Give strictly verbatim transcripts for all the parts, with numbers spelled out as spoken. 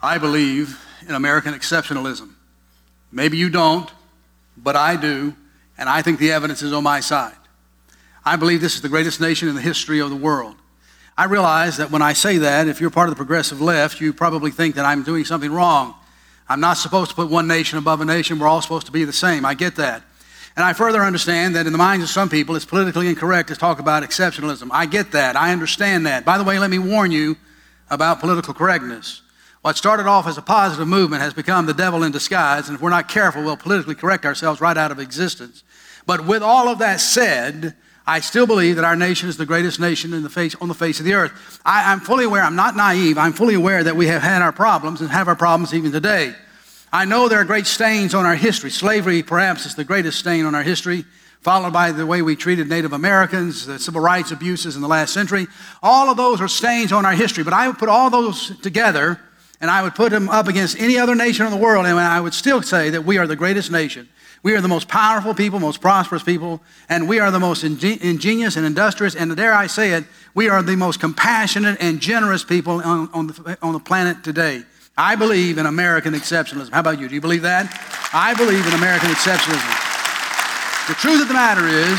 I believe in American exceptionalism. Maybe you don't, but I do, and I think the evidence is on my side. I believe this is the greatest nation in the history of the world. I realize that when I say that, if you're part of the progressive left, you probably think that I'm doing something wrong. I'm not supposed to put one nation above a nation. We're all supposed to be the same. I get that. And I further understand that in the minds of some people, it's politically incorrect to talk about exceptionalism. I get that. I understand that. By the way, let me warn you about political correctness. What started off as a positive movement has become the devil in disguise, and if we're not careful, we'll politically correct ourselves right out of existence. But with all of that said, I still believe that our nation is the greatest nation in the face, on the face of the earth. I, I'm fully aware, I'm not naive, I'm fully aware that we have had our problems and have our problems even today. I know there are great stains on our history. Slavery perhaps is the greatest stain on our history, followed by the way we treated Native Americans, the civil rights abuses in the last century. All of those are stains on our history, but I would put all those together and I would put them up against any other nation in the world, and I would still say that we are the greatest nation. We are the most powerful people, most prosperous people, and we are the most ingen- ingenious and industrious, and dare I say it, we are the most compassionate and generous people on, on, the, on the planet today. I believe in American exceptionalism. How about you? Do you believe that? I believe in American exceptionalism. The truth of the matter is,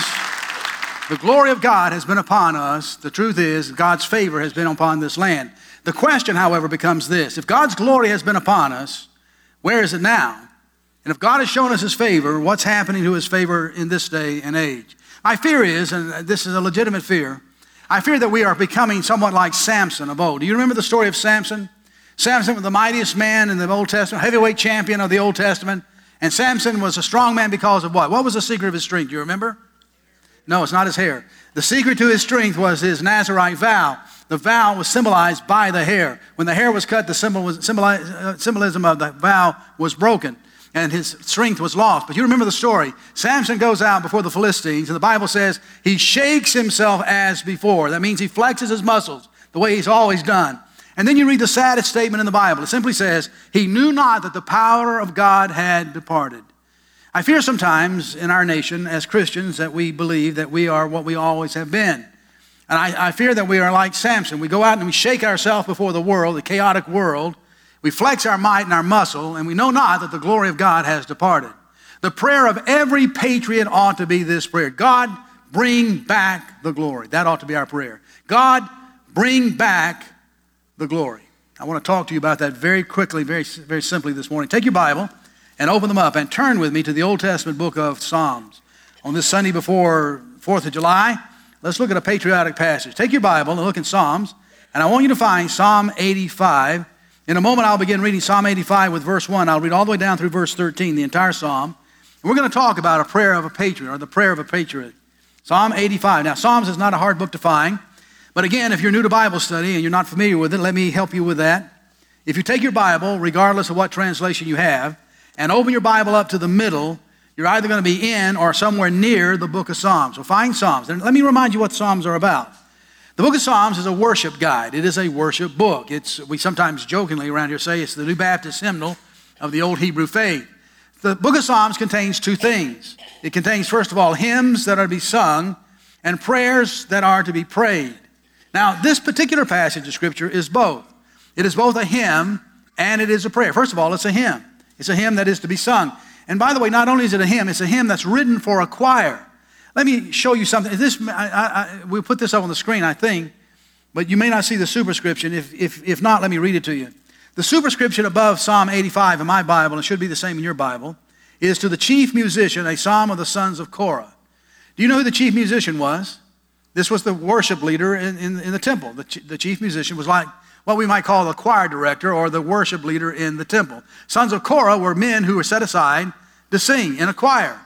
the glory of God has been upon us. The truth is, God's favor has been upon this land. The question, however, becomes this. If God's glory has been upon us, where is it now? And if God has shown us his favor, what's happening to his favor in this day and age? My fear is, and this is a legitimate fear, I fear that we are becoming somewhat like Samson of old. Do you remember the story of Samson? Samson was the mightiest man in the Old Testament, heavyweight champion of the Old Testament. And Samson was a strong man because of what? What was the secret of his strength? Do you remember? No, it's not his hair. The secret to his strength was his Nazirite vow. The vow was symbolized by the hair. When the hair was cut, the symbol was, symboli- uh, symbolism of the vow was broken, and his strength was lost. But you remember the story. Samson goes out before the Philistines, and the Bible says he shakes himself as before. That means he flexes his muscles the way he's always done. And then you read the saddest statement in the Bible. It simply says, he knew not that the power of God had departed. I fear sometimes in our nation as Christians that we believe that we are what we always have been. And I, I fear that we are like Samson. We go out and we shake ourselves before the world, the chaotic world. We flex our might and our muscle, and we know not that the glory of God has departed. The prayer of every patriot ought to be this prayer. God, bring back the glory. That ought to be our prayer. God, bring back the glory. I want to talk to you about that very quickly, very, very simply this morning. Take your Bible and open them up and turn with me to the Old Testament book of Psalms. On this Sunday before fourth of July, let's look at a patriotic passage. Take your Bible and look in Psalms, and I want you to find Psalm eighty-five. In a moment, I'll begin reading Psalm eighty-five with verse one. I'll read all the way down through verse thirteen, the entire Psalm. And we're going to talk about a prayer of a patriot, or the prayer of a patriot. Psalm eighty-five. Now, Psalms is not a hard book to find, but again, if you're new to Bible study and you're not familiar with it, let me help you with that. If you take your Bible, regardless of what translation you have, and open your Bible up to the middle, you're either going to be in or somewhere near the book of Psalms. So find Psalms. And let me remind you what Psalms are about. The book of Psalms is a worship guide. It is a worship book. It's, we sometimes jokingly around here say it's the New Baptist hymnal of the old Hebrew faith. The book of Psalms contains two things. It contains, first of all, hymns that are to be sung and prayers that are to be prayed. Now, this particular passage of Scripture is both. It is both a hymn and it is a prayer. First of all, it's a hymn. It's a hymn that is to be sung. And by the way, not only is it a hymn, it's a hymn that's written for a choir. Let me show you something. This, I, I, I, we'll put this up on the screen, I think, but you may not see the superscription. If, if, if not, let me read it to you. The superscription above Psalm eighty-five in my Bible, and it should be the same in your Bible, is to the chief musician, a psalm of the sons of Korah. Do you know who the chief musician was? This was the worship leader in, in, in the temple. The, ch- the chief musician was like what we might call the choir director or the worship leader in the temple. Sons of Korah were men who were set aside to sing in a choir.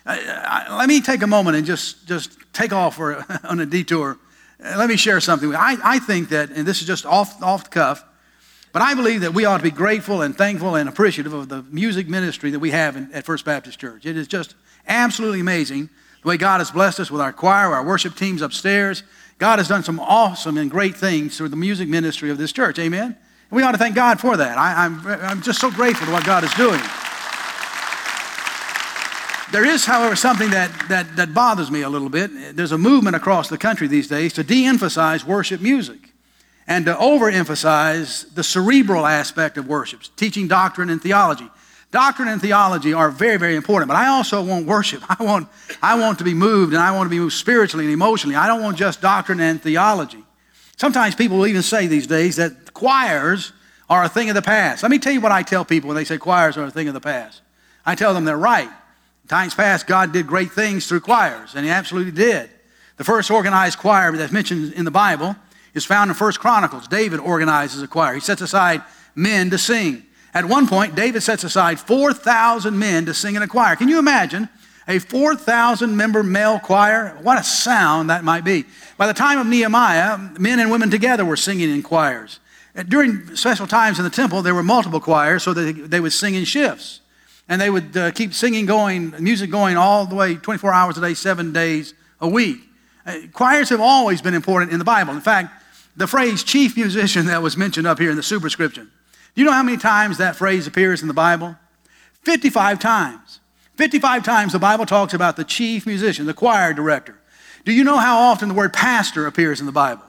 I, I, let me take a moment and just, just take off for, on a detour. Let me share something. I, I think that, and this is just off, off the cuff, but I believe that we ought to be grateful and thankful and appreciative of the music ministry that we have in, at First Baptist Church. It is just absolutely amazing the way God has blessed us with our choir, our worship teams upstairs. God has done some awesome and great things through the music ministry of this church. Amen? And we ought to thank God for that. I, I'm, I'm just so grateful to what God is doing. There is, however, something that, that, that bothers me a little bit. There's a movement across the country these days to de-emphasize worship music. and to overemphasize the cerebral aspect of worship, teaching doctrine and theology. Doctrine and theology are very, very important, but I also want worship. I want, I want to be moved, and I want to be moved spiritually and emotionally. I don't want just doctrine and theology. Sometimes people will even say these days that choirs are a thing of the past. Let me tell you what I tell people when they say choirs are a thing of the past. I tell them they're right. In times past, God did great things through choirs, and he absolutely did. The first organized choir that's mentioned in the Bible is found in First Chronicles. David organizes a choir. He sets aside men to sing. At one point, David sets aside four thousand men to sing in a choir. Can you imagine a four thousand member male choir? What a sound that might be. By the time of Nehemiah, men and women together were singing in choirs. During special times in the temple, there were multiple choirs, so that they would sing in shifts. And they would uh, keep singing going, music going all the way, twenty-four hours a day, seven days a week. Uh, choirs have always been important in the Bible. In fact, the phrase chief musician that was mentioned up here in the superscription, do you know how many times that phrase appears in the Bible? fifty-five times. fifty-five times the Bible talks about the chief musician, the choir director. Do you know how often the word pastor appears in the Bible?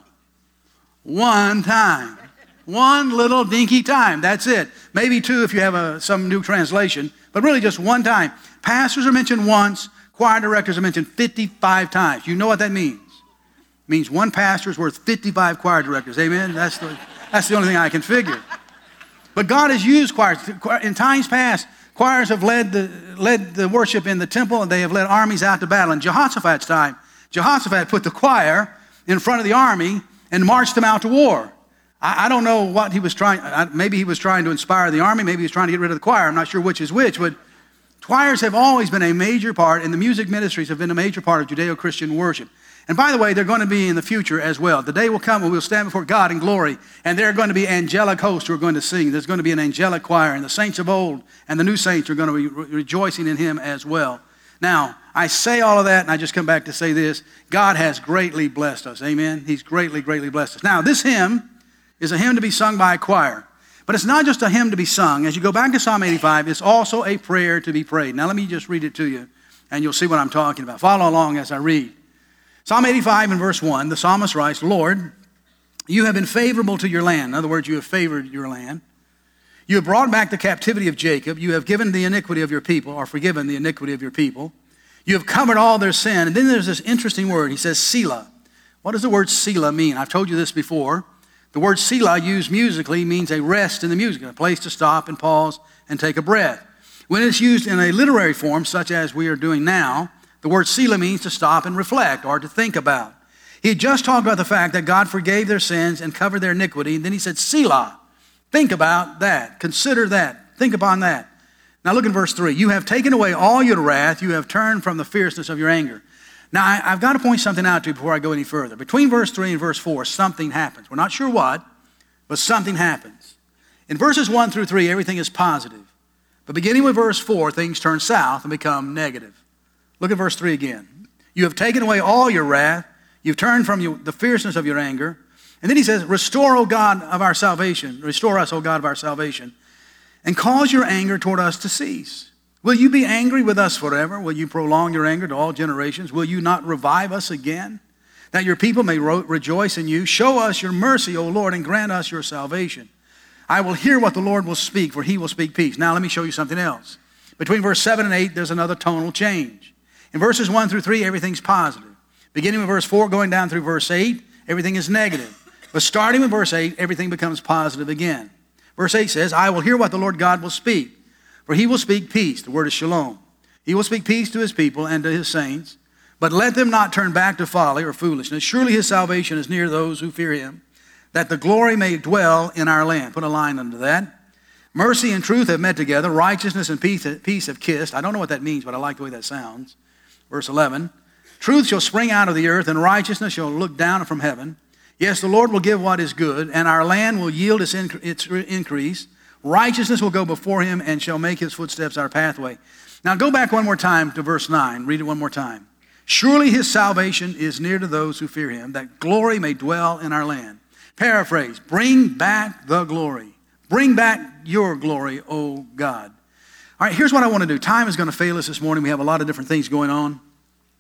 One time. One little dinky time. That's it. Maybe two if you have a, some new translation, but really just one time. Pastors are mentioned once. Choir directors are mentioned fifty-five times. You know what that means? It means one pastor is worth fifty-five choir directors. Amen? That's the, that's the only thing I can figure. But God has used choirs. In times past, choirs have led the, led the worship in the temple, and they have led armies out to battle. In Jehoshaphat's time, Jehoshaphat put the choir in front of the army and marched them out to war. I, I don't know what he was trying, I, maybe he was trying to inspire the army, maybe he was trying to get rid of the choir. I'm not sure which is which, but choirs have always been a major part, and the music ministries have been a major part of Judeo-Christian worship. And by the way, they're going to be in the future as well. The day will come when we'll stand before God in glory, and there are going to be angelic hosts who are going to sing. There's going to be an angelic choir, and the saints of old and the new saints are going to be re- rejoicing in him as well. Now, I say all of that, and I just come back to say this. God has greatly blessed us. Amen? He's greatly, greatly blessed us. Now, this hymn is a hymn to be sung by a choir. But it's not just a hymn to be sung. As you go back to Psalm eighty-five, it's also a prayer to be prayed. Now, let me just read it to you, and you'll see what I'm talking about. Follow along as I read. Psalm eighty-five and verse one, the psalmist writes, Lord, you have been favorable to your land. In other words, you have favored your land. You have brought back the captivity of Jacob. You have given the iniquity of your people, or forgiven the iniquity of your people. You have covered all their sin. And then there's this interesting word. He says, Selah. What does the word Selah mean? I've told you this before. The word Selah used musically means a rest in the music, a place to stop and pause and take a breath. When it's used in a literary form, such as we are doing now, the word Selah means to stop and reflect or to think about. He had just talked about the fact that God forgave their sins and covered their iniquity. And then he said, Selah. Think about that. Consider that. Think upon that. Now look at verse three. You have taken away all your wrath. You have turned from the fierceness of your anger. Now I, I've got to point something out to you before I go any further. Between verse three and verse four, something happens. We're not sure what, but something happens. In verses one through three, everything is positive. But beginning with verse four, things turn south and become negative. Look at verse three again. You have taken away all your wrath. You've turned from you, the fierceness of your anger. And then he says, restore, O God of our salvation. Restore us, O God of our salvation. And cause your anger toward us to cease. Will you be angry with us forever? Will you prolong your anger to all generations? Will you not revive us again? That your people may ro- rejoice in you. Show us your mercy, O Lord, and grant us your salvation. I will hear what the Lord will speak, for he will speak peace. Now let me show you something else. Between verse seven and eight, there's another tonal change. In verses one through three, everything's positive. Beginning with verse four, going down through verse eight, everything is negative. But starting with verse eight, everything becomes positive again. Verse eight says, I will hear what the Lord God will speak, for he will speak peace. The word is shalom. He will speak peace to his people and to his saints, but let them not turn back to folly or foolishness. Surely his salvation is near those who fear him, that the glory may dwell in our land. Put a line under that. Mercy and truth have met together. Righteousness and peace, peace have kissed. I don't know what that means, but I like the way that sounds. Verse eleven, truth shall spring out of the earth, and righteousness shall look down from heaven. Yes, the Lord will give what is good, and our land will yield its, inc- its increase. Righteousness will go before him and shall make his footsteps our pathway. Now go back one more time to verse nine. Read it one more time. Surely his salvation is near to those who fear him, that glory may dwell in our land. Paraphrase, bring back the glory. Bring back your glory, O God. All right, here's what I want to do. Time is going to fail us this morning. We have a lot of different things going on.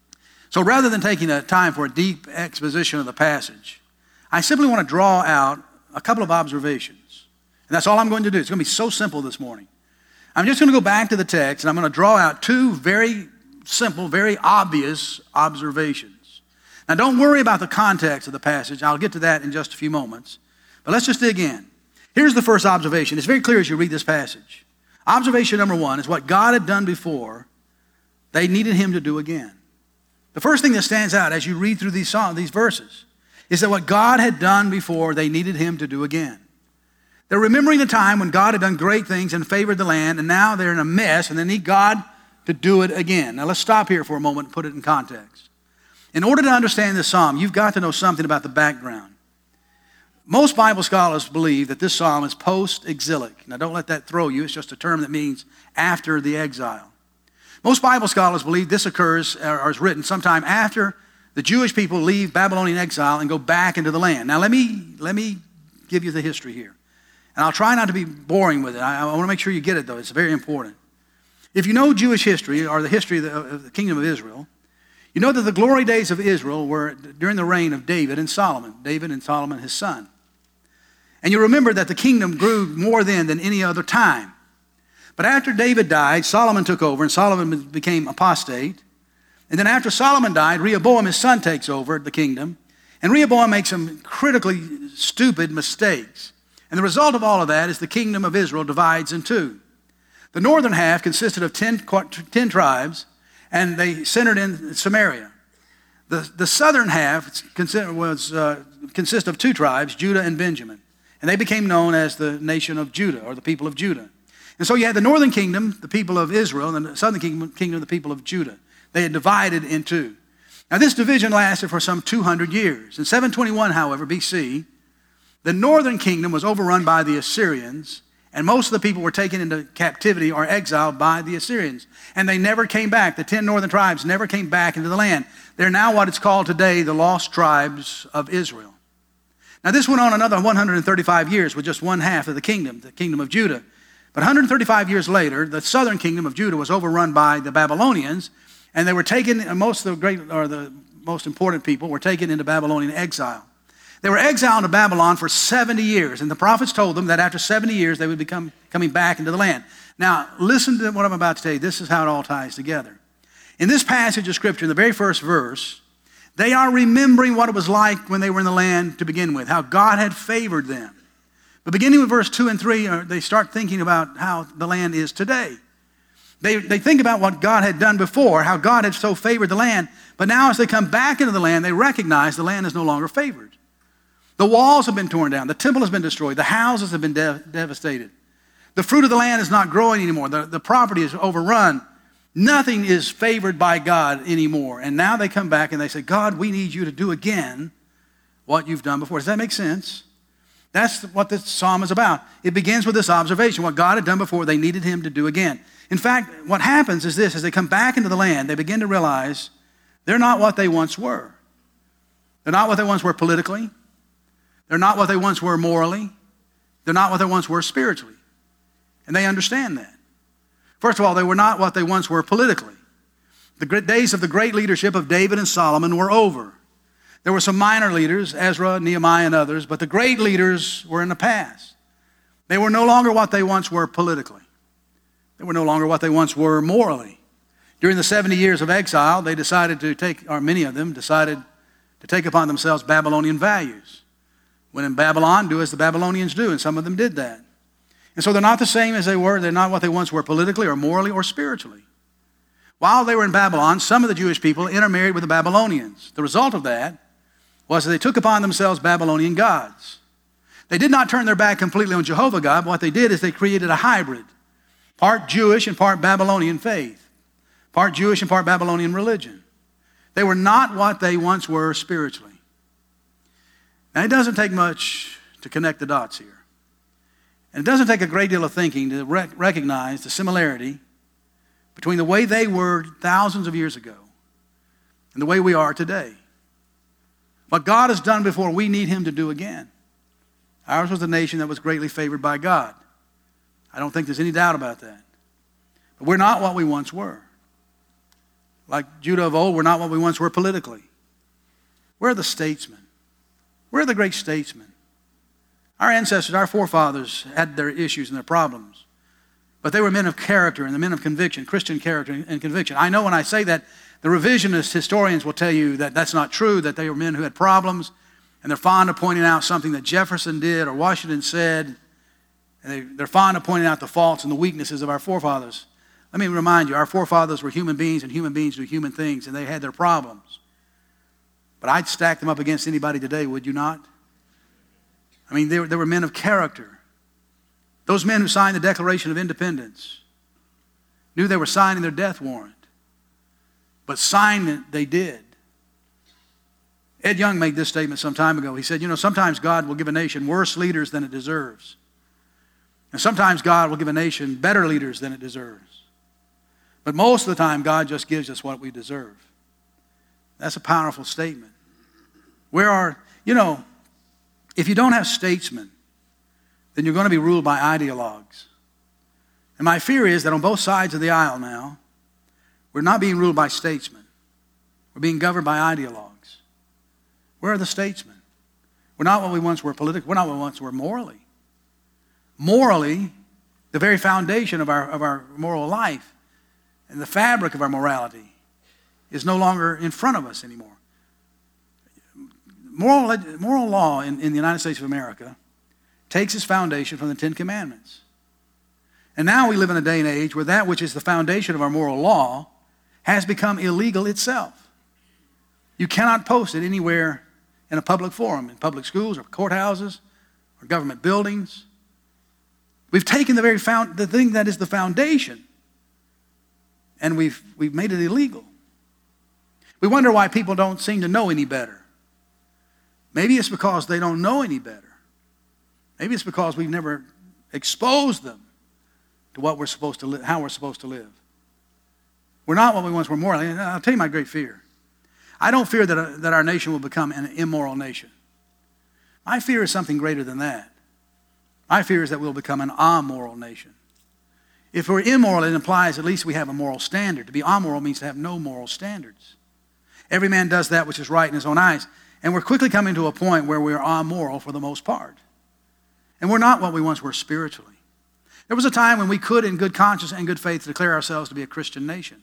So rather than taking a time for a deep exposition of the passage, I simply want to draw out a couple of observations. And that's all I'm going to do. It's going to be so simple this morning. I'm just going to go back to the text, and I'm going to draw out two very simple, very obvious observations. Now, don't worry about the context of the passage. I'll get to that in just a few moments. But let's just dig in. Here's the first observation. It's very clear as you read this passage. Observation number one is what God had done before, they needed him to do again. The first thing that stands out as you read through these songs, these verses is that what God had done before, they needed him to do again. They're remembering the time when God had done great things and favored the land, and now they're in a mess, and they need God to do it again. Now let's stop here for a moment and put it in context. In order to understand this psalm, you've got to know something about the background. Most Bible scholars believe that this psalm is post-exilic. Now don't let that throw you. It's just a term that means after the exile. Most Bible scholars believe this occurs or is written sometime after the Jewish people leave Babylonian exile and go back into the land. Now let me, let me give you the history here. And I'll try not to be boring with it. I, I want to make sure you get it, though. It's very important. If you know Jewish history or the history of the, of the kingdom of Israel, you know that the glory days of Israel were during the reign of David and Solomon, David and Solomon, his son. And you remember that the kingdom grew more then than any other time. But after David died, Solomon took over, and Solomon became apostate. And then after Solomon died, Rehoboam, his son, takes over the kingdom. And Rehoboam makes some critically stupid mistakes. And the result of all of that is the kingdom of Israel divides in two. The northern half consisted of ten, ten tribes, and they centered in Samaria. The, the southern half was, uh, consist of two tribes, Judah and Benjamin. And they became known as the nation of Judah, or the people of Judah. And so you had the northern kingdom, the people of Israel, and the southern kingdom, kingdom the people of Judah. They had divided in two. Now this division lasted for some two hundred years. In seven twenty-one, however, B C, the northern kingdom was overrun by the Assyrians, and most of the people were taken into captivity or exiled by the Assyrians. And they never came back. The ten northern tribes never came back into the land. They're now what it's called today the lost tribes of Israel. Now this went on another one hundred thirty-five years with just one half of the kingdom, the kingdom of Judah. But one hundred thirty-five years later, the southern kingdom of Judah was overrun by the Babylonians, and they were taken, most of the great, or the most important people were taken into Babylonian exile. They were exiled to Babylon for seventy years, and the prophets told them that after seventy years they would become coming back into the land. Now, listen to what I'm about to tell you. This is how it all ties together. In this passage of Scripture, in the very first verse, they are remembering what it was like when they were in the land to begin with, how God had favored them. But beginning with verse two and three, they start thinking about how the land is today. They, they think about what God had done before, how God had so favored the land, but now as they come back into the land, they recognize the land is no longer favored. The walls have been torn down. The temple has been destroyed. The houses have been de- devastated. The fruit of the land is not growing anymore. The, the property is overrun. Nothing is favored by God anymore. And now they come back and they say, God, we need you to do again what you've done before. Does that make sense? That's what this psalm is about. It begins with this observation. What God had done before, they needed him to do again. In fact, what happens is this. As they come back into the land, they begin to realize they're not what they once were. They're not what they once were politically. They're not what they once were morally. They're not what they once were spiritually. And they understand that. First of all, they were not what they once were politically. The great days of the great leadership of David and Solomon were over. There were some minor leaders, Ezra, Nehemiah, and others, but the great leaders were in the past. They were no longer what they once were politically. They were no longer what they once were morally. During the seventy years of exile, they decided to take, or many of them decided to take upon themselves Babylonian values. When in Babylon, do as the Babylonians do, and some of them did that. And so they're not the same as they were. They're not what they once were politically or morally or spiritually. While they were in Babylon, some of the Jewish people intermarried with the Babylonians. The result of that was that they took upon themselves Babylonian gods. They did not turn their back completely on Jehovah God, but what they did is they created a hybrid, part Jewish and part Babylonian faith, part Jewish and part Babylonian religion. They were not what they once were spiritually. Now, it doesn't take much to connect the dots here. And it doesn't take a great deal of thinking to rec- recognize the similarity between the way they were thousands of years ago and the way we are today. What God has done before, we need him to do again. Ours was a nation that was greatly favored by God. I don't think there's any doubt about that. But we're not what we once were. Like Judah of old, we're not what we once were politically. We're the statesmen. We're the great statesmen. Our ancestors, our forefathers had their issues and their problems. But they were men of character and the men of conviction, Christian character and conviction. I know when I say that, the revisionist historians will tell you that that's not true, that they were men who had problems, and they're fond of pointing out something that Jefferson did or Washington said, and they, they're fond of pointing out the faults and the weaknesses of our forefathers. Let me remind you, our forefathers were human beings, and human beings do human things, and they had their problems. But I'd stack them up against anybody today, would you not? I mean, they were, they were men of character. Those men who signed the Declaration of Independence knew they were signing their death warrant. But sign it, they did. Ed Young made this statement some time ago. He said, you know, sometimes God will give a nation worse leaders than it deserves. And sometimes God will give a nation better leaders than it deserves. But most of the time, God just gives us what we deserve. That's a powerful statement. Where are, you know, if you don't have statesmen, then you're going to be ruled by ideologues. And my fear is that on both sides of the aisle now, we're not being ruled by statesmen. We're being governed by ideologues. Where are the statesmen? We're not what we once were politically. We're not what we once were morally. Morally, the very foundation of our, of our moral life and the fabric of our morality is no longer in front of us anymore. Moral, moral law in, in the United States of America takes its foundation from the Ten Commandments. And now we live in a day and age where that which is the foundation of our moral law has become illegal itself. You cannot post it anywhere in a public forum, in public schools or courthouses or government buildings. We've taken the very found, the thing that is the foundation, and we've, we've made it illegal. We wonder why people don't seem to know any better. Maybe it's because they don't know any better. Maybe it's because we've never exposed them to what we're supposed to live, how we're supposed to live. We're not what we once were morally. And I'll tell you my great fear. I don't fear that, uh, that our nation will become an immoral nation. My fear is something greater than that. My fear is that we'll become an amoral nation. If we're immoral, it implies at least we have a moral standard. To be amoral means to have no moral standards. Every man does that which is right in his own eyes. And we're quickly coming to a point where we're amoral for the most part. And we're not what we once were spiritually. There was a time when we could, in good conscience and good faith, declare ourselves to be a Christian nation.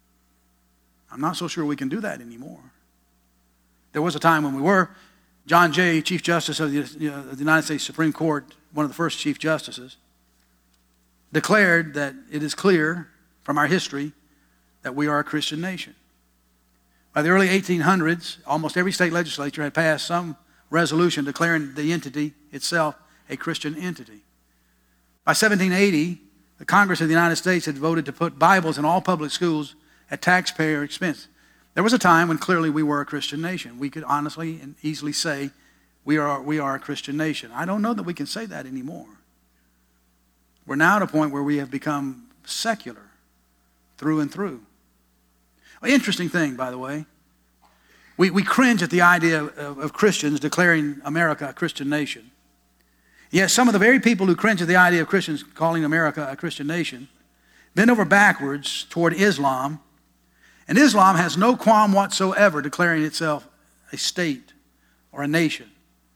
I'm not so sure we can do that anymore. There was a time when we were. John Jay, Chief Justice of the, you know, the United States Supreme Court, one of the first Chief Justices, declared that it is clear from our history that we are a Christian nation. By the early eighteen hundreds, almost every state legislature had passed some resolution declaring the entity itself a Christian entity. By seventeen eighty, the Congress of the United States had voted to put Bibles in all public schools at taxpayer expense. There was a time when clearly we were a Christian nation. We could honestly and easily say we are, we are a Christian nation. I don't know that we can say that anymore. We're now at a point where we have become secular through and through. An interesting thing, by the way. We, we cringe at the idea of, of Christians declaring America a Christian nation. Yet some of the very people who cringe at the idea of Christians calling America a Christian nation bend over backwards toward Islam. And Islam has no qualm whatsoever declaring itself a state or a nation.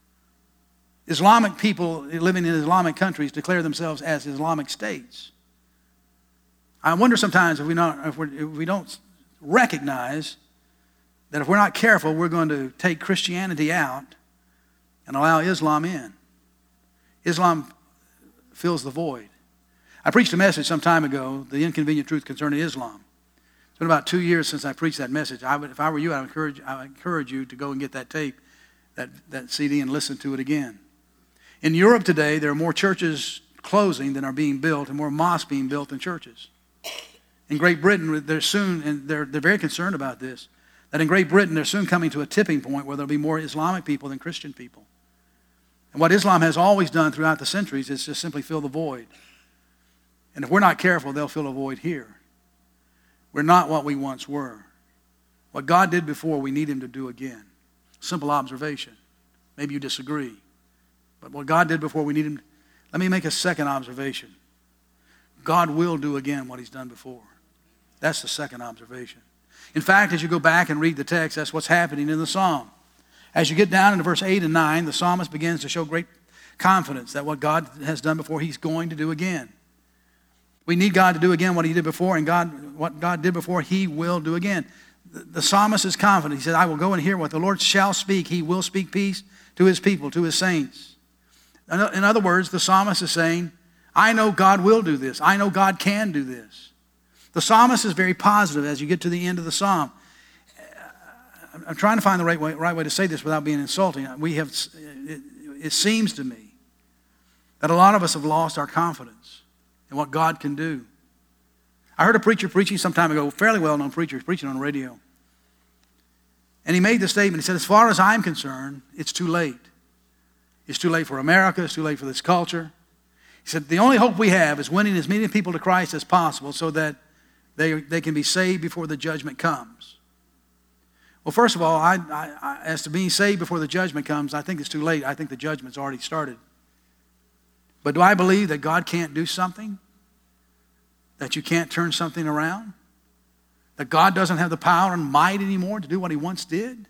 Islamic people living in Islamic countries declare themselves as Islamic states. I wonder sometimes if we, not, if, we're, if we don't recognize that if we're not careful, we're going to take Christianity out and allow Islam in. Islam fills the void. I preached a message some time ago, The Inconvenient Truth Concerning Islam. It's been about two years since I preached that message. I would, if I were you, I would encourage, I would encourage you to go and get that tape, that, that C D, and listen to it again. In Europe today, there are more churches closing than are being built, and more mosques being built than churches. In Great Britain, they're soon, and they're, they're very concerned about this, that in Great Britain, they're soon coming to a tipping point where there'll be more Islamic people than Christian people. And what Islam has always done throughout the centuries is just simply fill the void. And if we're not careful, they'll fill a void here. We're not what we once were. What God did before, we need him to do again. Simple observation. Maybe you disagree. But what God did before, we need him. Let me make a second observation. God will do again what he's done before. That's the second observation. In fact, as you go back and read the text, that's what's happening in the psalm. As you get down into verse eight and nine, the psalmist begins to show great confidence that what God has done before, he's going to do again. We need God to do again what he did before, and God, what God did before, he will do again. The, the psalmist is confident. He said, I will go and hear what the Lord shall speak. He will speak peace to his people, to his saints. In, in other words, the psalmist is saying, I know God will do this. I know God can do this. The psalmist is very positive as you get to the end of the psalm. I'm trying to find the right way, right way to say this without being insulting. We have, it, it seems to me that a lot of us have lost our confidence in what God can do. I heard a preacher preaching some time ago, a fairly well-known preacher, preaching on the radio. And he made the statement, he said, as far as I'm concerned, it's too late. It's too late for America, it's too late for this culture. He said, the only hope we have is winning as many people to Christ as possible so that they, they can be saved before the judgment comes. Well, first of all, I, I, I, as to being saved before the judgment comes, I think it's too late. I think the judgment's already started. But do I believe that God can't do something? That you can't turn something around? That God doesn't have the power and might anymore to do what he once did?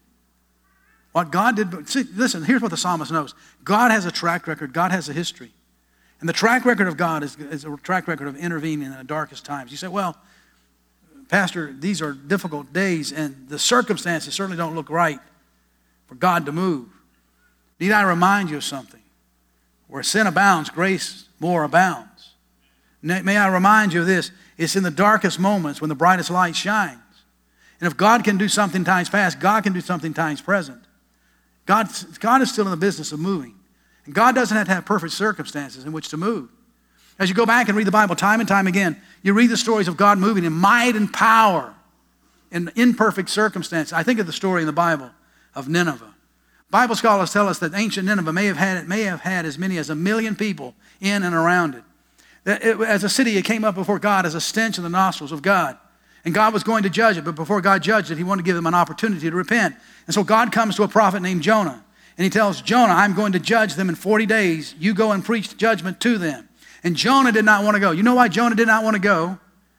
What God did, see, listen, here's what the psalmist knows. God has a track record. God has a history. And the track record of God is, is a track record of intervening in the darkest times. You say, well, Pastor, these are difficult days, and the circumstances certainly don't look right for God to move. Need I remind you of something? Where sin abounds, grace more abounds. May I remind you of this? It's in the darkest moments when the brightest light shines. And if God can do something times past, God can do something times present. God, God is still in the business of moving. And God doesn't have to have perfect circumstances in which to move. As you go back and read the Bible time and time again, you read the stories of God moving in might and power in imperfect circumstances. I think of the story in the Bible of Nineveh. Bible scholars tell us that ancient Nineveh may have had, may have had as many as a million people in and around it. That it, as a city, it came up before God as a stench in the nostrils of God. And God was going to judge it, but before God judged it, he wanted to give them an opportunity to repent. And so God comes to a prophet named Jonah, and he tells Jonah, I'm going to judge them in forty days. You go and preach judgment to them. And Jonah did not want to go. You know why Jonah did not want to go?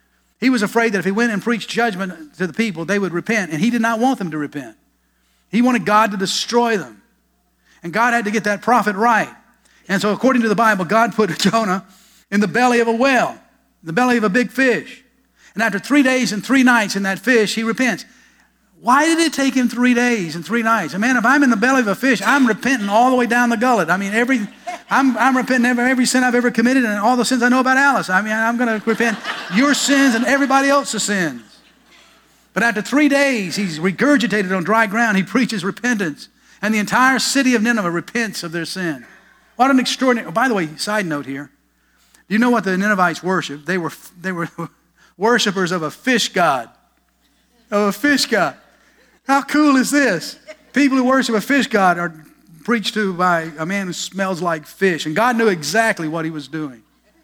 He was afraid that if he went and preached judgment to the people, they would repent. And he did not want them to repent. He wanted God to destroy them. And God had to get that prophet right. And so according to the Bible, God put Jonah in the belly of a whale, the belly of a big fish. And after three days and three nights in that fish, he repents. Why did it take him three days and three nights? And man, if I'm in the belly of a fish, I'm repenting all the way down the gullet. I mean, every, I'm, I'm repenting every, every sin I've ever committed and all the sins I know about Alice. I mean, I'm going to repent your sins and everybody else's sins. But after three days, he's regurgitated on dry ground. He preaches repentance. And the entire city of Nineveh repents of their sin. What an extraordinary, oh, by the way, side note here. Do you know what the Ninevites worshiped? They were, they were worshipers of a fish god. Of a fish god. How cool is this? People who worship a fish god are preached to by a man who smells like fish. And God knew exactly what he was doing.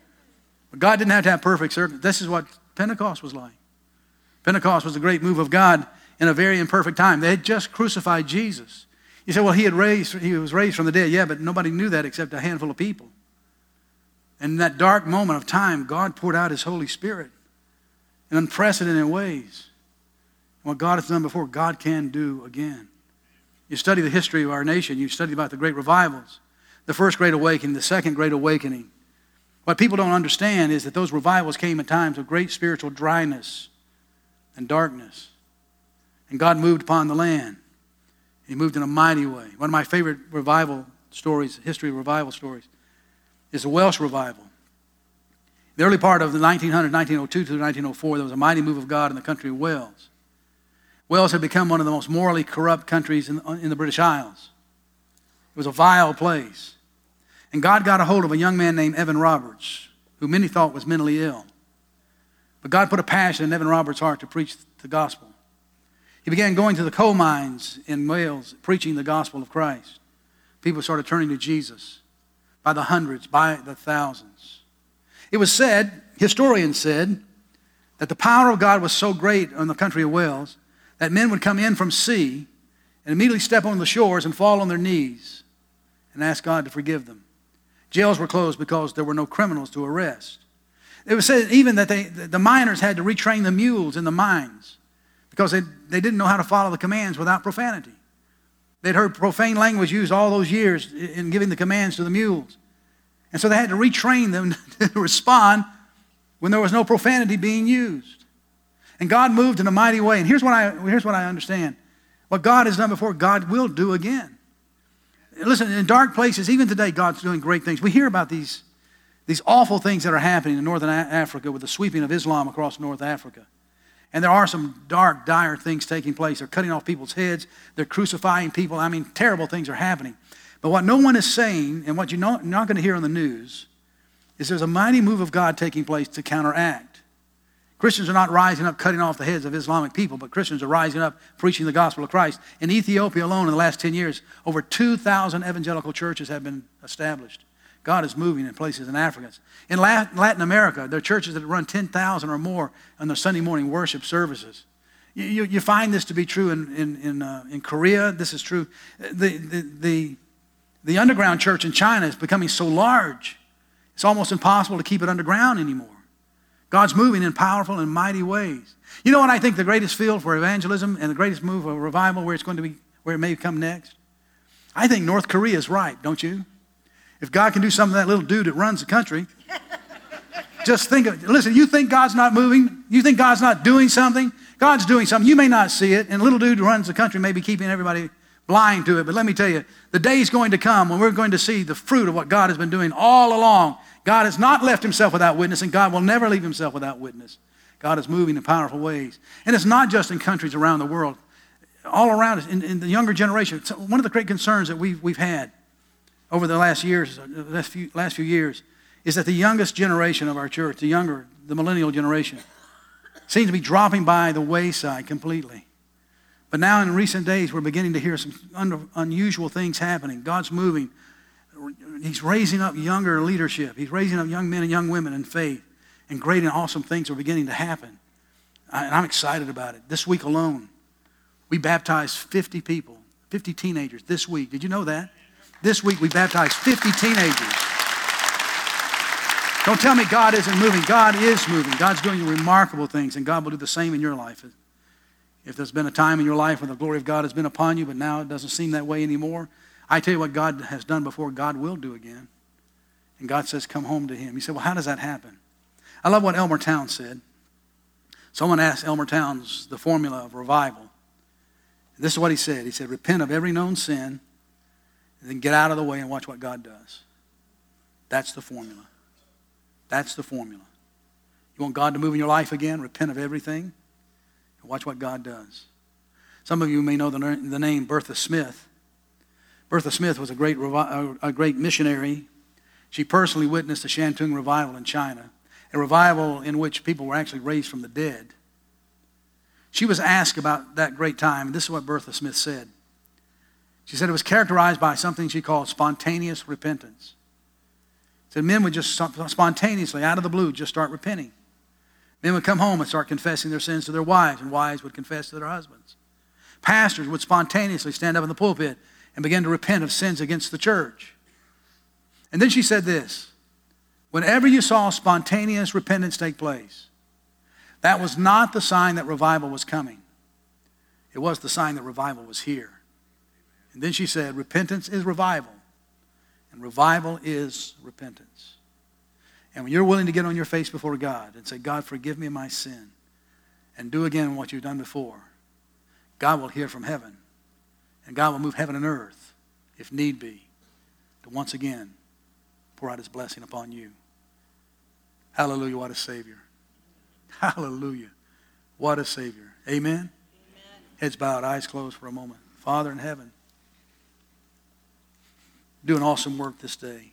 But God didn't have to have perfect circumstances. This is what Pentecost was like. Pentecost was a great move of God in a very imperfect time. They had just crucified Jesus. You say, well, he had raised, he was raised from the dead. Yeah, but nobody knew that except a handful of people. And in that dark moment of time, God poured out his Holy Spirit in unprecedented ways. What God has done before, God can do again. You study the history of our nation. You study about the great revivals, the first great awakening, the second great awakening. What people don't understand is that those revivals came at times of great spiritual dryness and darkness. And God moved upon the land. He moved in a mighty way. One of my favorite revival stories, history of revival stories, is the Welsh revival. The early part of the nineteen hundred, nineteen oh two to nineteen oh four, there was a mighty move of God in the country of Wales. Wales had become one of the most morally corrupt countries in, in the British Isles. It was a vile place. And God got a hold of a young man named Evan Roberts, who many thought was mentally ill. But God put a passion in Evan Roberts' heart to preach the gospel. He began going to the coal mines in Wales, preaching the gospel of Christ. People started turning to Jesus by the hundreds, by the thousands. It was said, historians said, that the power of God was so great in the country of Wales that men would come in from sea and immediately step on the shores and fall on their knees and ask God to forgive them. Jails were closed because there were no criminals to arrest. It was said even that they, the miners had to retrain the mules in the mines because they, they didn't know how to follow the commands without profanity. They'd heard profane language used all those years in giving the commands to the mules. And so they had to retrain them to respond when there was no profanity being used. And God moved in a mighty way. And here's what I, here's what I understand. What God has done before, God will do again. Listen, in dark places, even today, God's doing great things. We hear about these, these awful things that are happening in northern Africa with the sweeping of Islam across North Africa. And there are some dark, dire things taking place. They're cutting off people's heads. They're crucifying people. I mean, terrible things are happening. But what no one is saying, and what you're not, you're not going to hear on the news, is there's a mighty move of God taking place to counteract. Christians are not rising up cutting off the heads of Islamic people, but Christians are rising up preaching the gospel of Christ. In Ethiopia alone in the last ten years, over two thousand evangelical churches have been established. God is moving in places in Africa. In Latin America, there are churches that run ten thousand or more on their Sunday morning worship services. You, you, you find this to be true in, in, in, uh, in Korea. This is true. The, the, the, the underground church in China is becoming so large, it's almost impossible to keep it underground anymore. God's moving in powerful and mighty ways. You know what I think the greatest field for evangelism and the greatest move of revival, where it's going to be, where it may come next? I think North Korea is ripe, don't you? If God can do something to that little dude that runs the country, just think of, listen, you think God's not moving? You think God's not doing something? God's doing something. You may not see it, and the little dude who runs the country may be keeping everybody blind to it. But let me tell you, the day is going to come when we're going to see the fruit of what God has been doing all along. God has not left himself without witness, and God will never leave himself without witness. God is moving in powerful ways. And it's not just in countries around the world. All around us, in, in the younger generation, one of the great concerns that we've, we've had over the last years, last few, last few years, is that the youngest generation of our church, the younger, the millennial generation, seems to be dropping by the wayside completely. But now in recent days, we're beginning to hear some un- unusual things happening. God's moving. He's raising up younger leadership. He's raising up young men and young women in faith. And great and awesome things are beginning to happen. And I'm excited about it. This week alone, we baptized fifty people, fifty teenagers this week. Did you know that? This week we baptized fifty teenagers. Don't tell me God isn't moving. God is moving. God's doing remarkable things, and God will do the same in your life. If there's been a time in your life where the glory of God has been upon you, but now it doesn't seem that way anymore, I tell you what God has done before, God will do again. And God says, come home to him. You say, well, how does that happen? I love what Elmer Towns said. Someone asked Elmer Towns the formula of revival. This is what he said. He said, repent of every known sin, and then get out of the way and watch what God does. That's the formula. That's the formula. You want God to move in your life again? Repent of everything and watch what God does. Some of you may know the, the name Bertha Smith. Bertha Smith was a great, a great missionary. She personally witnessed the Shantung revival in China, a revival in which people were actually raised from the dead. She was asked about that great time, and this is what Bertha Smith said. She said it was characterized by something she called spontaneous repentance. She said men would just spontaneously, out of the blue, just start repenting. Men would come home and start confessing their sins to their wives, and wives would confess to their husbands. Pastors would spontaneously stand up in the pulpit and begin to repent of sins against the church. And then she said this, whenever you saw spontaneous repentance take place, that was not the sign that revival was coming. It was the sign that revival was here. And then she said, repentance is revival, and revival is repentance. And when you're willing to get on your face before God and say, God, forgive me my sin, and do again what you've done before, God will hear from heaven. And God will move heaven and earth, if need be, to once again pour out his blessing upon you. Hallelujah, what a Savior. Hallelujah, what a Savior. Amen? Amen. Heads bowed, eyes closed for a moment. Father in heaven, do an awesome work this day.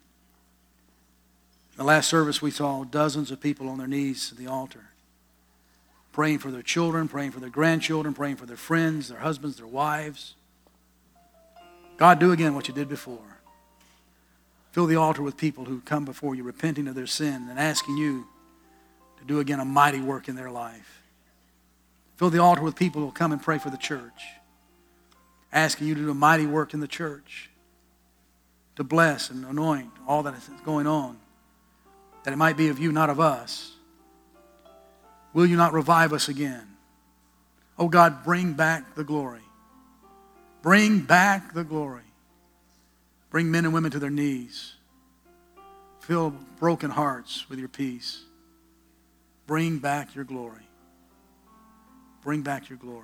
In the last service, we saw dozens of people on their knees at the altar, praying for their children, praying for their grandchildren, praying for their friends, their husbands, their wives. God, do again what you did before. Fill the altar with people who come before you repenting of their sin and asking you to do again a mighty work in their life. Fill the altar with people who will come and pray for the church, asking you to do a mighty work in the church, to bless and anoint all that is going on, that it might be of you, not of us. Will you not revive us again? Oh God, bring back the glory. Bring back the glory. Bring men and women to their knees. Fill broken hearts with your peace. Bring back your glory. Bring back your glory.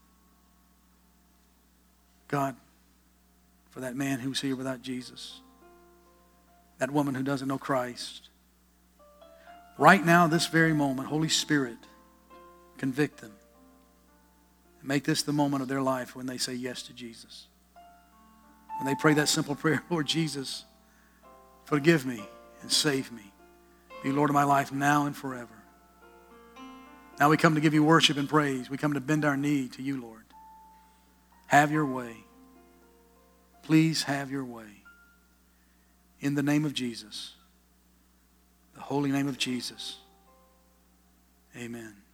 God, for that man who's here without Jesus, that woman who doesn't know Christ, right now, this very moment, Holy Spirit, convict them. And make this the moment of their life when they say yes to Jesus. When they pray that simple prayer, Lord Jesus, forgive me and save me. Be Lord of my life now and forever. Now we come to give you worship and praise. We come to bend our knee to you, Lord. Have your way. Please have your way. In the name of Jesus. The holy name of Jesus. Amen.